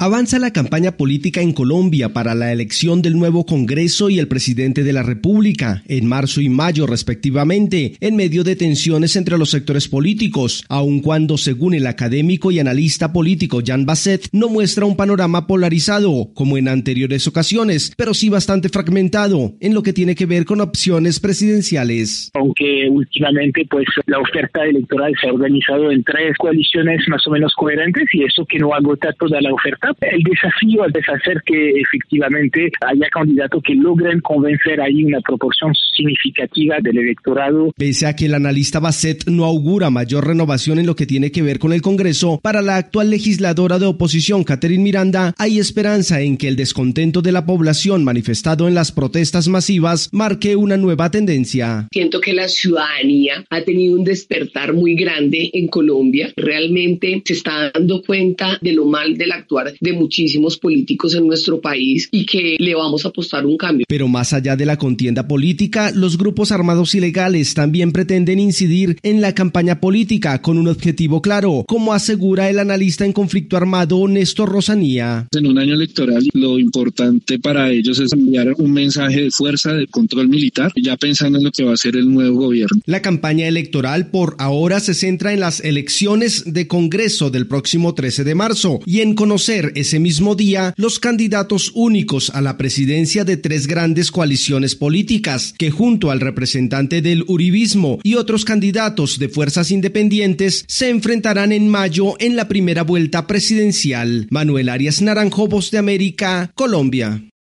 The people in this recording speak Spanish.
Avanza la campaña política en Colombia para la elección del nuevo Congreso y el presidente de la República, en marzo y mayo respectivamente, en medio de tensiones entre los sectores políticos, aun cuando, según el académico y analista político Jean Basset, no muestra un panorama polarizado, como en anteriores ocasiones, pero sí bastante fragmentado, en lo que tiene que ver con opciones presidenciales. Aunque últimamente la oferta electoral se ha organizado en 3 coaliciones más o menos coherentes, y eso que no agota toda la oferta. El desafío es hacer que efectivamente haya candidatos que logren convencer ahí una proporción significativa del electorado. Pese a que el analista Basset no augura mayor renovación en lo que tiene que ver con el Congreso, para la actual legisladora de oposición, Catherine Miranda, hay esperanza en que el descontento de la población manifestado en las protestas masivas marque una nueva tendencia. Siento que la ciudadanía ha tenido un despertar muy grande en Colombia. Realmente se está dando cuenta de lo mal del actuar de muchísimos políticos en nuestro país y que le vamos a apostar un cambio. Pero más allá de la contienda política, los grupos armados ilegales también pretenden incidir en la campaña política con un objetivo claro, como asegura el analista en conflicto armado Néstor Rosanía. En un año electoral, lo importante para ellos es enviar un mensaje de fuerza, de control militar, ya pensando en lo que va a ser el nuevo gobierno. La campaña electoral por ahora se centra en las elecciones de Congreso del próximo 13 de marzo y en conocer ese mismo día los candidatos únicos a la presidencia de 3 grandes coaliciones políticas que, junto al representante del uribismo y otros candidatos de fuerzas independientes, se enfrentarán en mayo en la primera vuelta presidencial. Manuel Arias Naranjo, Voz de América, Colombia.